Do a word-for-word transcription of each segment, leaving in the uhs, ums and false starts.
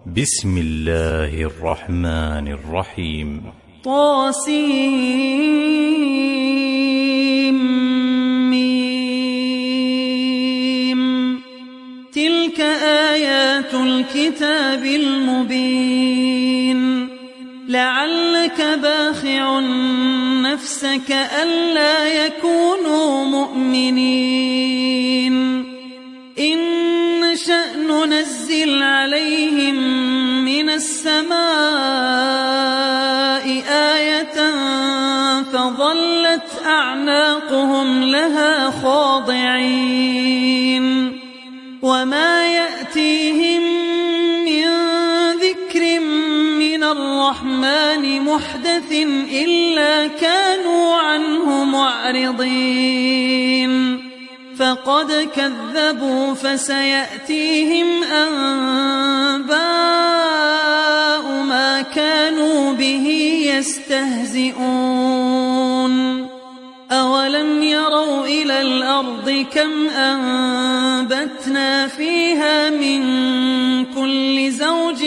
بسم الله الرحمن الرحيم. طاسيم. تلك آيات الكتاب المبين. لعلك باخع نفسك ألا يكونوا مؤمنين. إن نشأ ننزل عليهم من السماء آية فظلت أعناقهم لها خاضعين. وما يأتيهم من ذكر من الرحمن محدث إلا كانوا عنه معرضين. فقد كذبوا فسيأتيهم أنباء ما كانوا به يستهزئون. أولم يروا إلى الأرض كم أنبتنا فيها من كل زوج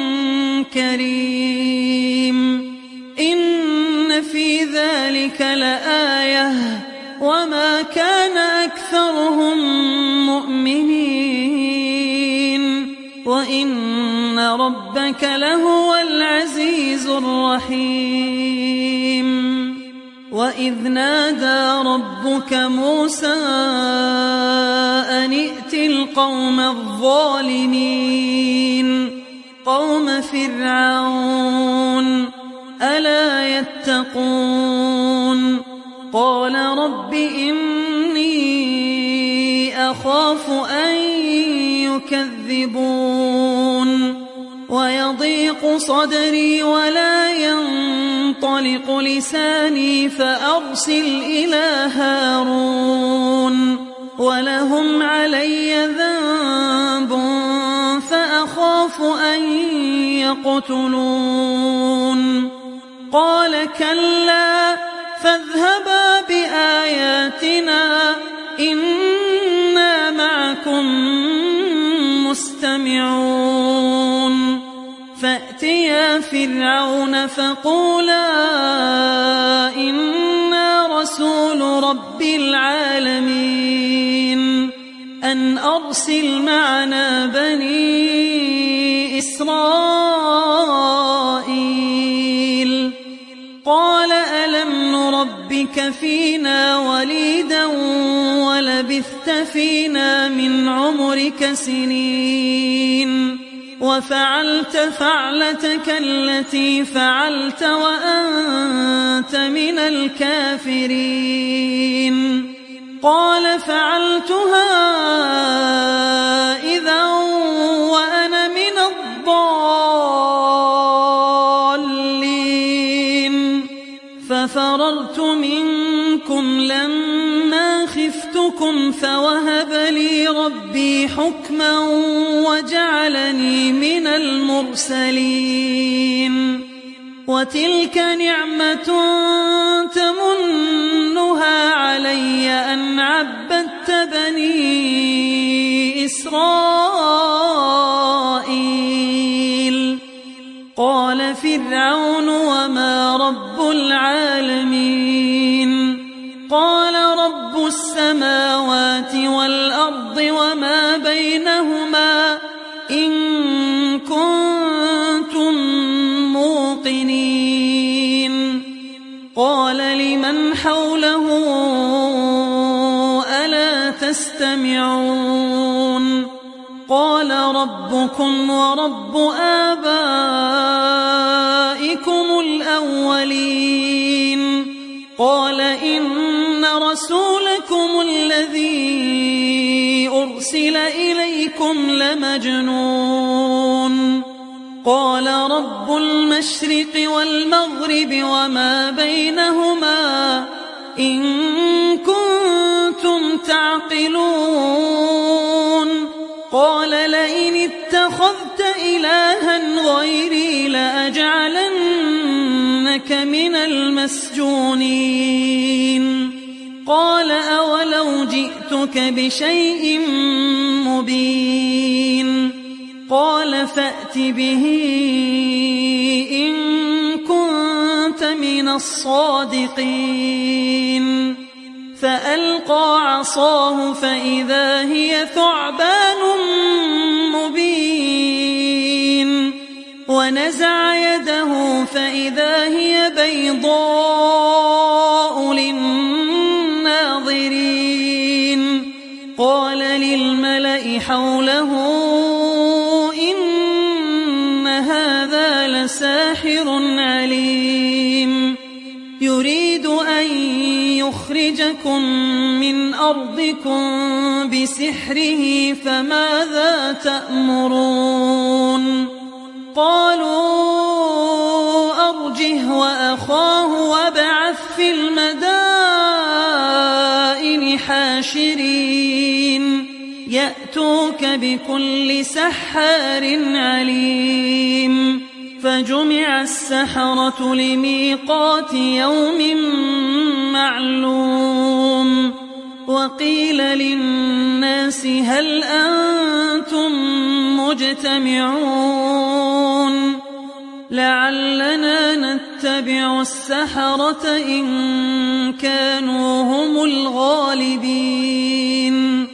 كريم. إن في ذلك لآية وما كان أكثرهم مؤمنين وإن ربك لهو العزيز الرحيم. وإذ نادى ربك موسى أن ائت القوم الظالمين قوم فرعون ألا يتقون. قال رب إني أخاف أن يكذبون ويضيق صدري ولا ينطلق لساني فأرسل إلى هارون ولهم علي ذنب فأخاف أن يقتلون. قال كلا فاذهبا بآياتنا إنا معكم مستمعون. فأتيا فرعون فقولا إنا رسول رب العالمين أن أرسل معنا بني إسرائيل. قال ألم نربك فينا وليدا ولبثت فينا من عمرك سنين وفعلت فعلتك التي فعلت وأنت من الكافرين. قال فعلتها إذا وأنا من الضالين. ففررت منكم لما خفتكم فوهب لي ربي حكما وجعلني من المرسلين. وتلك نعمة تمنها علي أن عبدت بني إسرائيل. قال فرعون وما رب العالمين. قال رب السماوات والأرض وما بينهما إن كنتم موقنين. قال لمن حوله ألا تستمعون. قال ربكم ورب آبائكم الأولين. قال إن رسولكم الذي أرسل إليكم لمجنون. قال رب المشرق والمغرب وما بينهما إن كنتم تعقلون. قال لئن اتخذت إلها غيري لأجعلنك من المسجونين. قال أولو جئتك بشيء مبين. قال فأت به إن كنت من الصادقين فألقى عصاه فإذا هي ثعبان مبين ونزع يده فإذا هي بيضاء للناظرين قال للملأ حوله إن هذا لساحر عليم يريد أن يخرجكم من أرضكم بسحره فماذا تأمرون قالوا أرجه وأخاه وابعث في المدائن حاشرين يأتوك بكل سحار عليم فجمع السحرة لميقات يوم معلوم وقيل للناس هل أنتم مجتمعون لعلنا نتبع السحرة إن كانوا هم الغالبين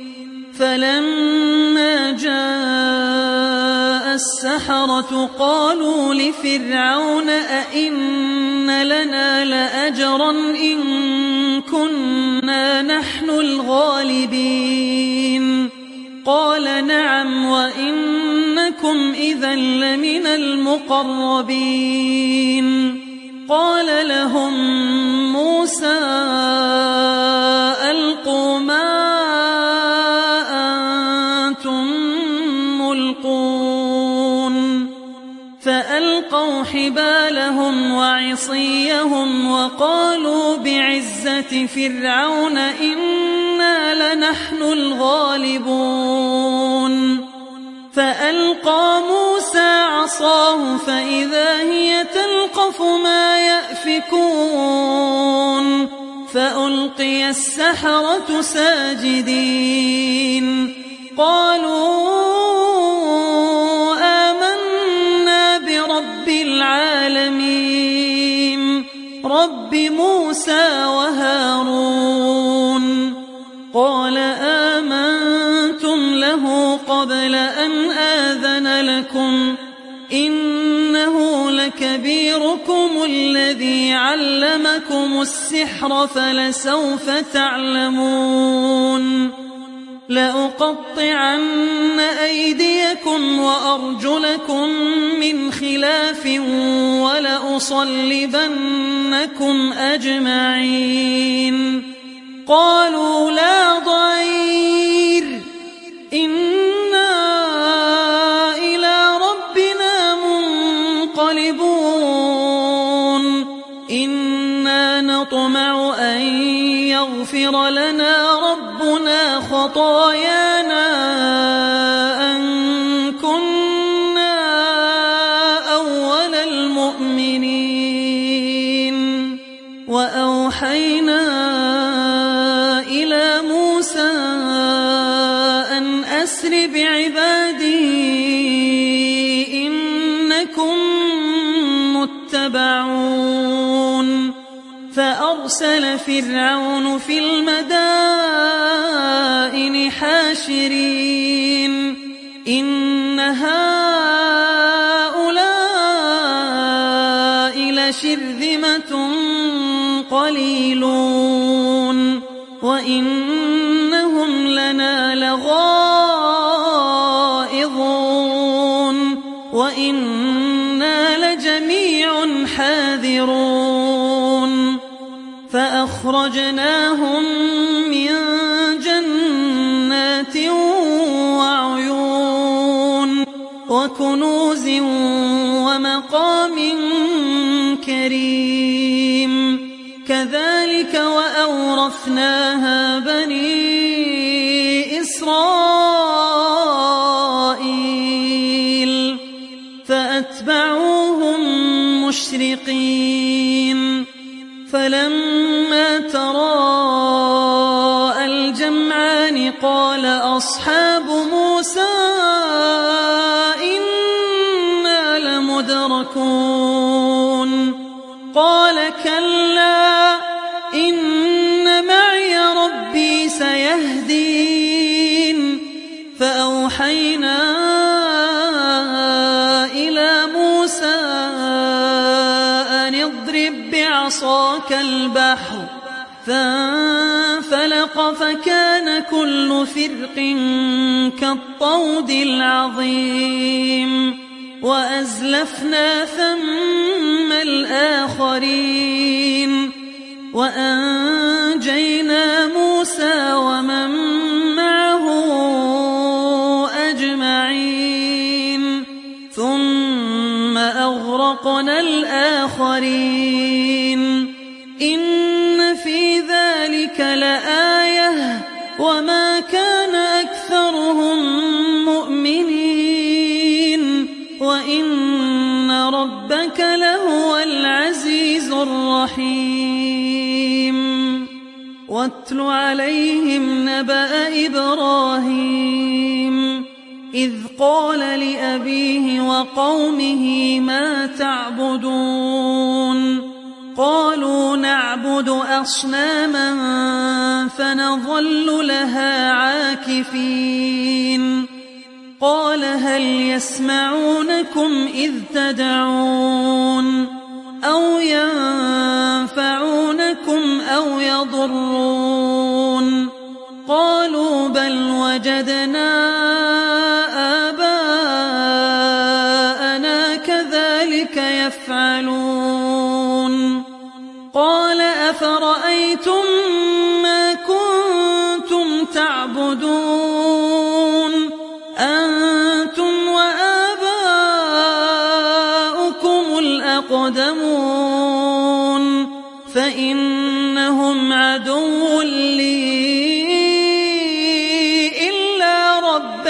فلما جاء السحرة قالوا لفرعون أئن لنا لأجرا إن كنا نحن الغالبين قال نعم وإنكم إذا لمن المقربين قال لهم موسى ألقوا ما فألقوا حبالهم وعصيهم وقالوا بعزة فرعون إنا لنحن الغالبون فألقى موسى عصاه فإذا هي تلقف ما يأفكون فألقي السحرة ساجدين قالوا رب العالمين رب موسى وهارون قال آمنتم له قبل أن آذن لكم إنه لكبيركم الذي علمكم السحر فلسوف تعلمون لأقطعن أيديكم وأرجلكم من خلاف ولأصلبنكم أجمعين قالوا لا ضير إنا إلى ربنا منقلبون إنا نطمع أن يغفر لنا ربنا خطايانا أن كنا أول المؤمنين وأوحينا إلى موسى أن أسر بعبادي إنكم متبعون فأرسل فرعون في المدائن حاشرين إن هؤلاء لشرذمة قليلون وإنهم لنا لغائظون وإنا لجميع حاذرون فأخرجناهم من جنات وعيون وكنوز ومقام كريم كذلك وأورثناها بني إسرائيل فأتبعوهم مشرقين فلما تراءى الجمعان قال أصحاب موسى يتركون قال كلا إن معي ربي سيهدين فأوحينا إلى موسى أن اضرب بعصاك البحر فانفلق فكان كل فرق كالطود العظيم وأزلفنا ثم الآخرين وأنجينا موسى ومن معه أجمعين ثم أغرقنا الآخرين إن في ذلك لآية وما كان أكثرهم مؤمنين وإن ربك لهو العزيز الرحيم واتل عليهم نبأ إبراهيم إذ قال لأبيه وقومه ما تعبدون قالوا نعبد أصناما فنظل لها عاكفين قال هل يسمعونكم إذ تدعون أو ينفعونكم أو يضرون قالوا بل وجدنا آباءنا كذلك يفعلون قال أفرأيتم ما كنتم تعبدون أنتم وآباؤكم الأقدمون فإنهم عدو لي إلا رب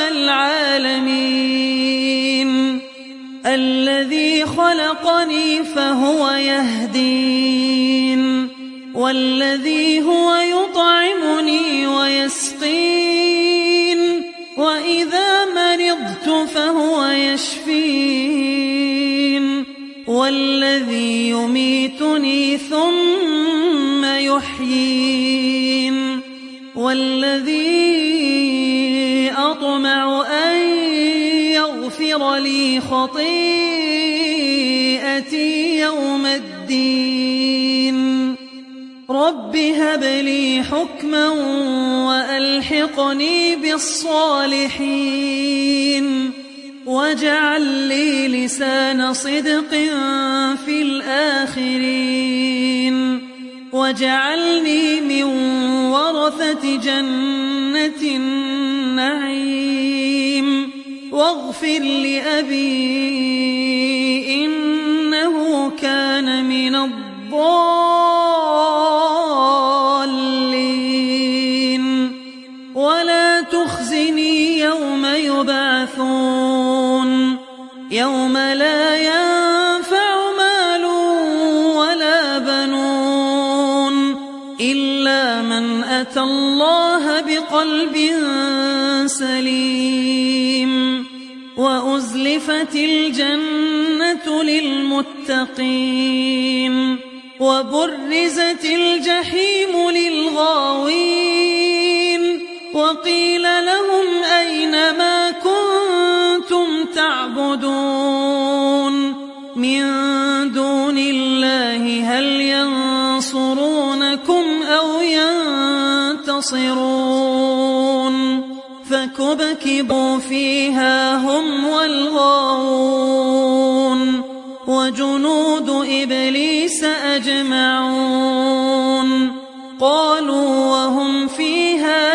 العالمين الذي خلقني فهو يهدين والذي هو يطعمني ويسقين وإذا مرضت فهو يشفين والذي يميتني ثم يحيين والذي أطمع أن يغفر لي خطيئتي يوم الدين رب هب لي حكما وألحقني بالصالحين واجعل لي لسان صدق في الآخرين واجعلني من ورثة جنة النعيم واغفر لأبي إنه كان من الضالين ولا تخزني يوم يبعثون يوم لا ينفع مال ولا بنون إلا من أتى الله بقلب سليم وأزلفت الجنة للمتقين وبرزت الجحيم للغاوين وقيل لهم أين ما كنتم تعبدون من دون الله هل ينصرونكم أو ينتصرون فكبكبوا فيها هم والغاوون وجنود إبليس أجمعون قالوا وهم فيها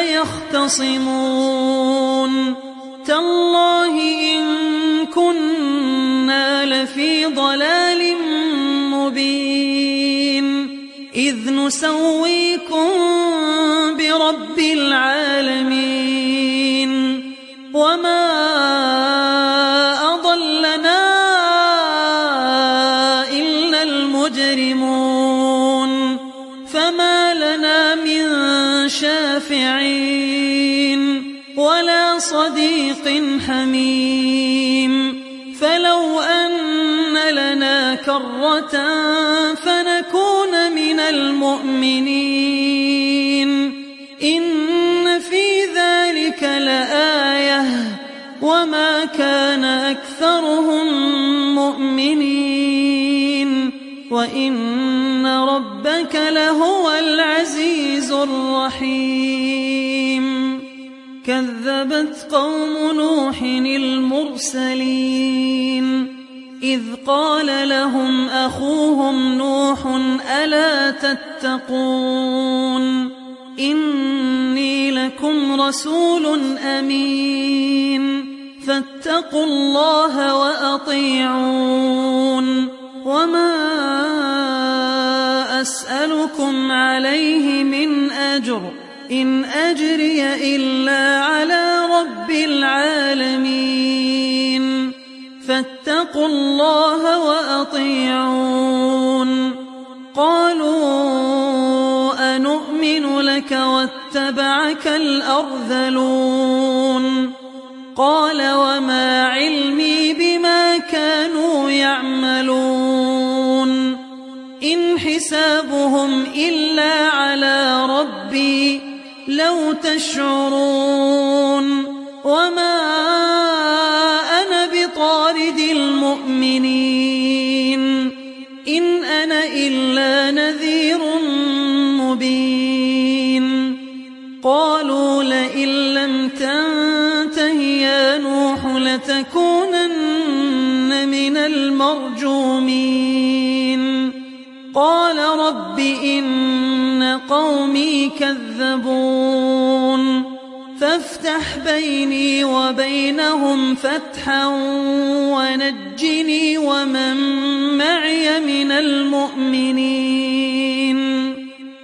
يختصمون تالله إن كنا لفي ضلال مبين إذ نسويكم برب العالمين وما أضلنا إلا المجرمون فما لنا من شافعين ولا صديق حميم فلو أن كرة فنكون من المؤمنين إن في ذلك لآية وما كان أكثرهم مؤمنين وإن ربك لهو العزيز الرحيم كذبت قوم نوح المرسلين إذ قال لهم أخوهم نوح ألا تتقون إني لكم رسول أمين فاتقوا الله وأطيعون وما أسألكم عليه من أجر إن أجري إلا على رب العالمين فاتقوا الله وأطيعون قالوا أنؤمن لك واتبعك الأرذلون قال وما علمي بما كانوا يعملون إن حسابهم إلا على ربي لو تشعرون وما أنا بطارد المؤمنين إن أنا إلا نذير مبين قالوا لئن لم تنته يا نوح لتكونن من المرجومين قال رب إن قومي كذبون فافتح بيني وبينهم فتحا ونجني ومن معي من المؤمنين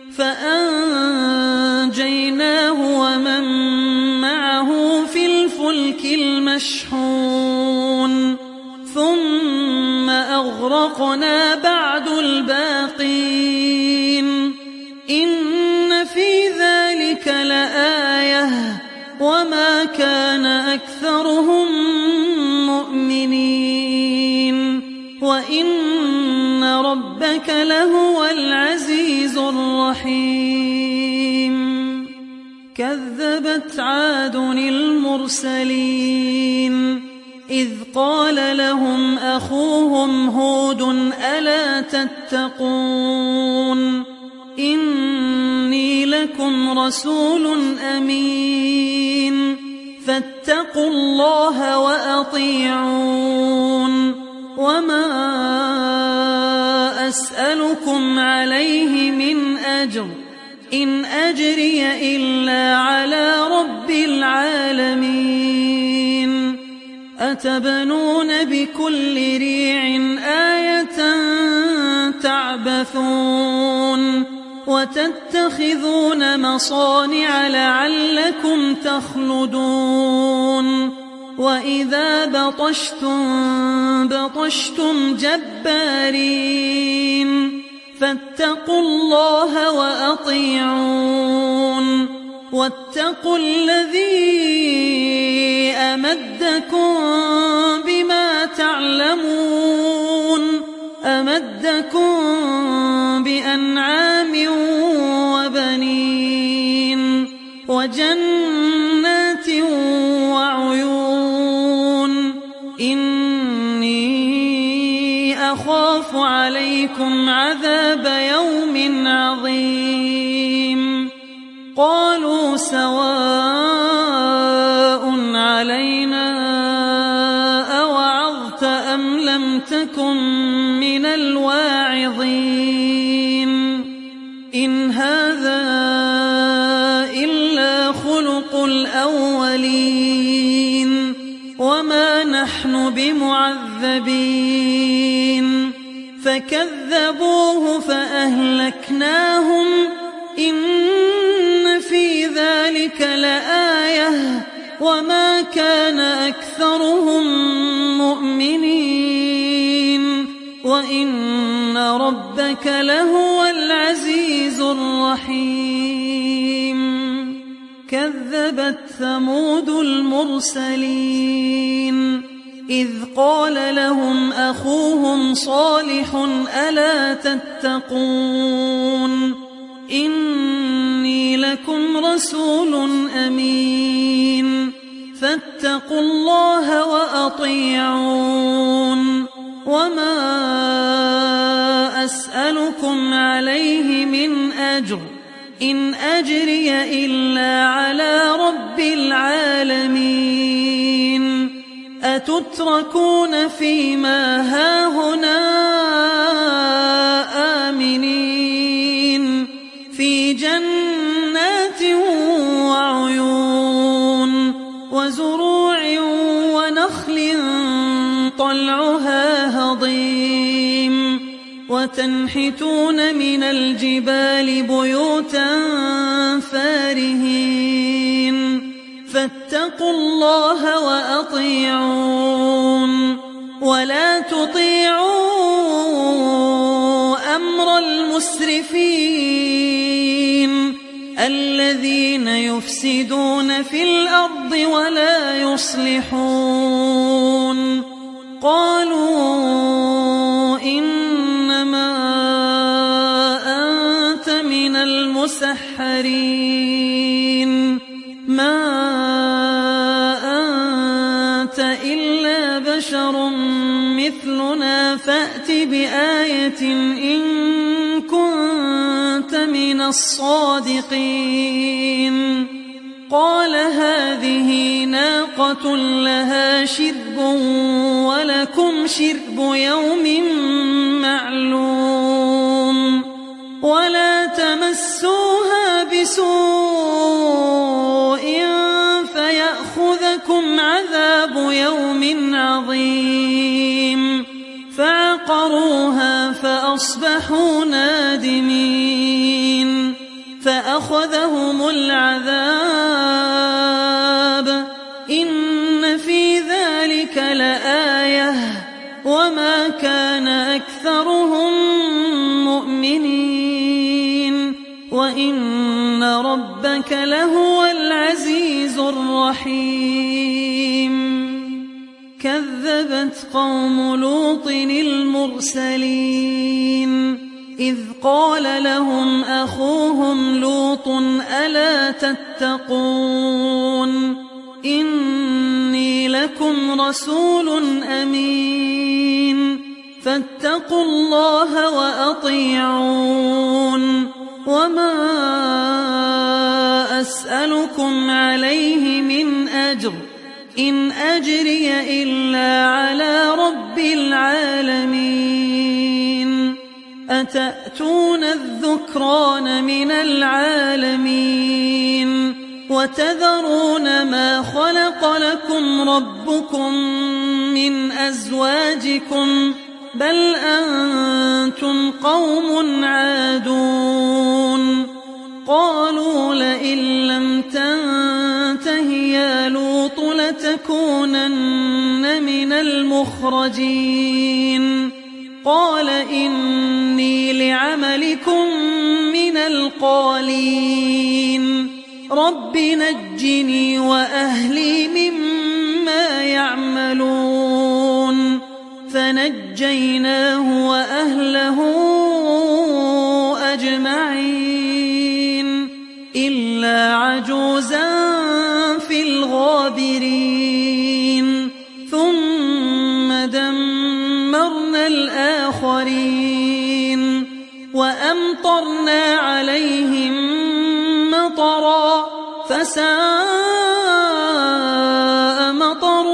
فأنجيناه ومن معه في الفلك المشحون ثم أغرقنا بعد الباقين إن في ذلك لآية وما كان أكثرهم مؤمنين وإن ربك لهو العزيز الرحيم كذبت عاد المرسلين إذ قال لهم أخوهم هود ألا تتقون إني لكم رسول أمين فاتقوا الله وأطيعون وما أسألكم عليه من أجر إن أجري إلا على رب العالمين أتبنون بكل ريع آية تعبثون وتتخذون مصانع لعلكم تخلدون وإذا بطشتم بطشتم جبارين فاتقوا الله وأطيعون واتقوا الذي أمدكم بما تعلمون أمدكم بأنعام وبنين وجنات وعيون إني أخاف عليكم عذاب يوم عظيم قالوا سواء علينا أوعظت أم لم تكن من الواعظين إن هذا إلا خلق الأولين وما نحن بمعذبين فكذبوه فأهلكناهم إن في ذلك لآية وما كان أكثرهم مؤمنين وإن ربك لهو العزيز الرحيم كذبت ثمود المرسلين إذ قال لهم أخوهم صالح ألا تتقون إني لكم رسول أمين فاتقوا الله وأطيعون وما أسألكم عليه من أجر إن أجري إلا على رب العالمين أتتركون فيما هاهنا آمنين في جنات وعيون وزروع ونخل طلعها هضيم وتنحتون من الجبال بيوتا فارهين فاتقوا الله وأطيعون ولا تطيعوا أمر المسرفين الذين يفسدون في الأرض ولا يصلحون قالوا إنما أنت من المسحرين ما أنت إلا بشر مثلنا فأت بآية إن كنت من الصادقين قال هذه ناقة لها شرب ولكم شرب يوم معلوم ولا تمسوها بسوء فيأخذكم عذاب يوم عظيم فعقروها فأصبحوا نادمين فأخذهم العذاب إن في ذلك لآية وما كان أكثرهم مؤمنين وإن ربك لهو العزيز الرحيم كذبت قوم لوط المرسلين إذ قال لهم أخوهم لوط ألا تتقون إني لكم رسول أمين فاتقوا الله وأطيعون وما أسألكم عليه من أجر إن أجري إلا على رب العالمين أتأتون الذكران من العالمين وتذرون ما خلق لكم ربكم من أزواجكم بل أنتم قوم عادون قالوا لئن لم تنته يا لوط لتكونن من المخرجين قال إني لعملكم من القالين رب نجني وأهلي مما يعملون فنجيناه وأهله أجمعين إلا عجوزا في الغابرين ثم دمرنا الآخرين وأمطرنا عليهم مطرا فساء مطر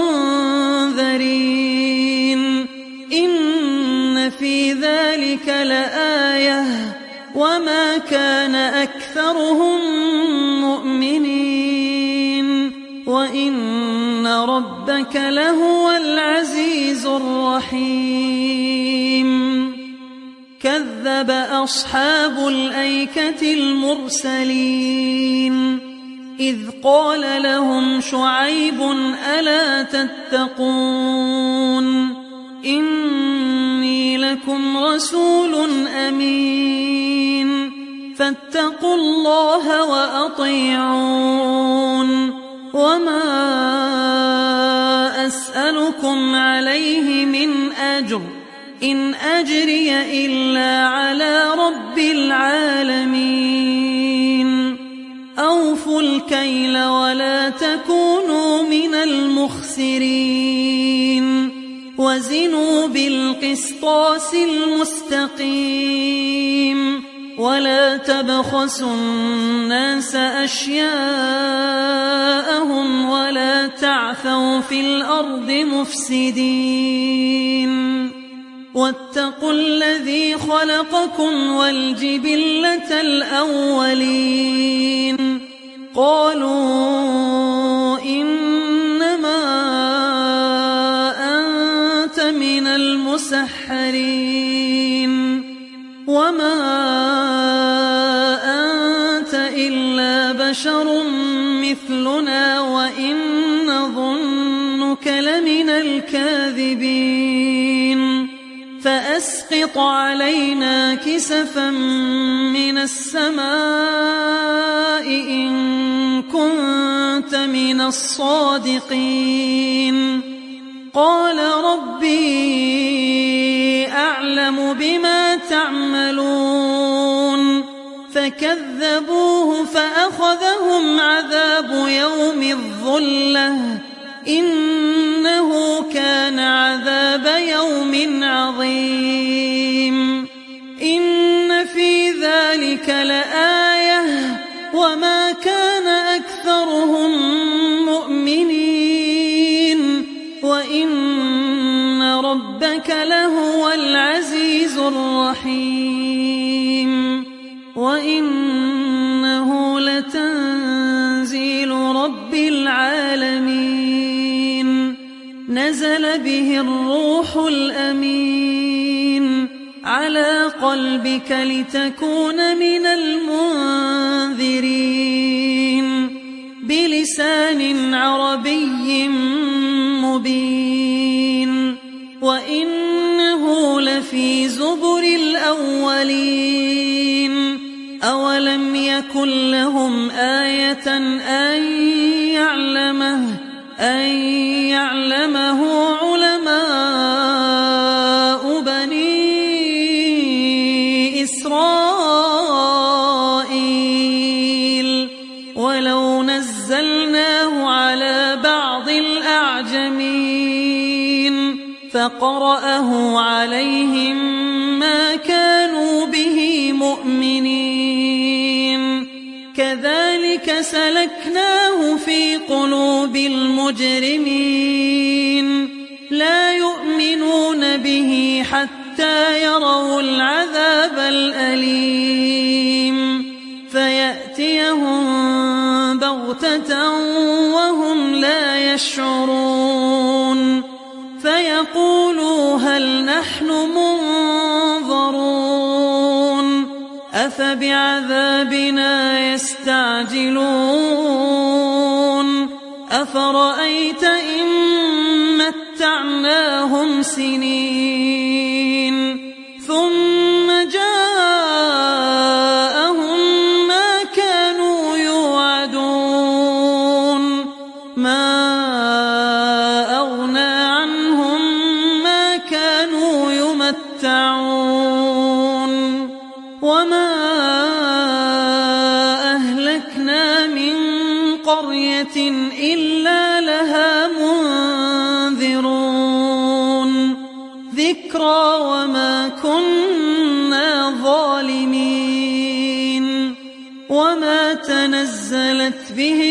المنذرين إن في ذلك لآية وما كان أكثرهم مؤمنين وإن ربك لهو العزيز الرحيم كذب أصحاب الأيكة المرسلين إذ قال لهم شعيب ألا تتقون إني لكم رسول أمين فاتقوا الله وأطيعون وما أسألكم أسألكم عليه من أجر إن أجري إلا على رب العالمين أوفوا الكيل ولا تكونوا من المخسرين وزنوا بالقسطاس المستقيم ولا تبخسوا الناس أشياءهم ولا تعثوا في الأرض مفسدين واتقوا الذي خلقكم والجبلة الأولين قالوا إنما أنت من المسحرين وما أنت إلا بشر مثلنا وإن نظنك لمن الكاذبين فأسقط علينا كسفا من السماء إن كنت من الصادقين قال ربي أعلم بما تعملون فكذبوه فأخذهم عذاب يوم الظلة إنه كان عذاب يوم عظيم إن في ذلك لآية وما كان أكثرهم مؤمنين وإن ربك لهو العزيز الرحيم وإنه لتنزيل رب العالمين نزل به الروح الأمين على قلبك لتكون من المنذرين بلسان عربي مبين وإنه لفي زبر الأولين أولم يكن لهم آية أن يعلمه أن يعلمه علماء بني إسرائيل ولو نزلناه على بعض الأعجمين فقرأه عليهم ما كانوا به مؤمنين كذلك سلكناه في قلوب المجرمين لا يؤمنون به حتى يروا العذاب الأليم فيأتيهم بغتة وهم لا يشعرون فيقولوا هل نحن منظرون أفبعذابنا يستعجلون أفرأيت إن متعناهم سنين ثم جاءهم ما كانوا يوعدون ما أغنى عنهم ما كانوا يمتعون وما أهلكنا من قرية إلا لها منذرون ذكرى وما كنا ظالمين وما تنزلت به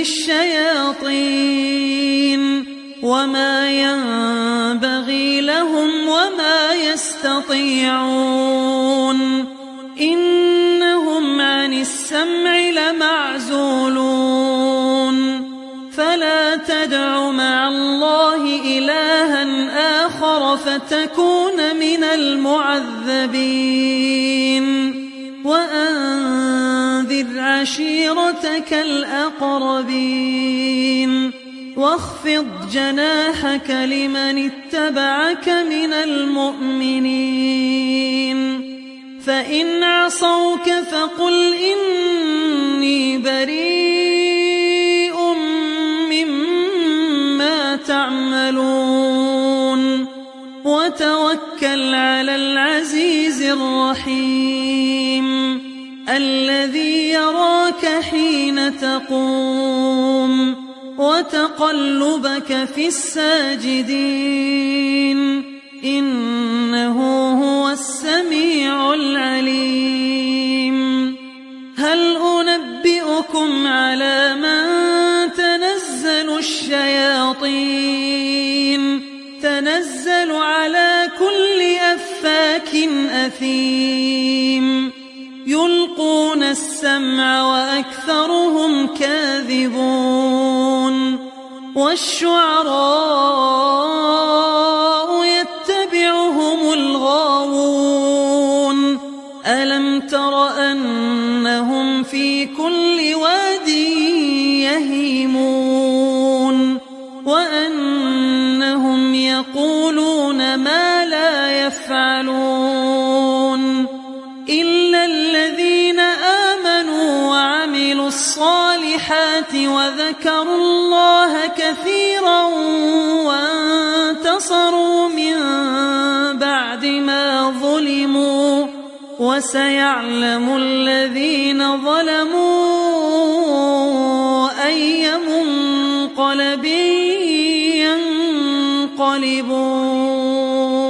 الشياطين وما ينبغي لهم وما يستطيعون إنهم عن السمع لمعزولون فلا تدع مع الله إلها آخر فتكون من المعذبين وأنذر عشيرتك الأقربين واخفض جناحك لمن اتبعك من المؤمنين فإن عصوك فقل إني بريء مما تعملون وتوكل على العزيز الرحيم الذي يراك حين تقوم وتقلبك في الساجدين إنه هو السميع العليم. هل أنبئكم على من تنزل الشياطين تنزل على كل أفاك أثيم يلقون السمع وأكثرهم كاذبون والشعراء يتبعهم الغاوون ألم تر أنهم في كل واد يهيمون وأنهم يقولون ما لا يفعلون إلا الذين آمنوا وعملوا الصالحات وذكروا الله كثيرا وانتصروا من بعد ما ظلموا وسيعلم الذين ظلموا أي منقلب ينقلبون.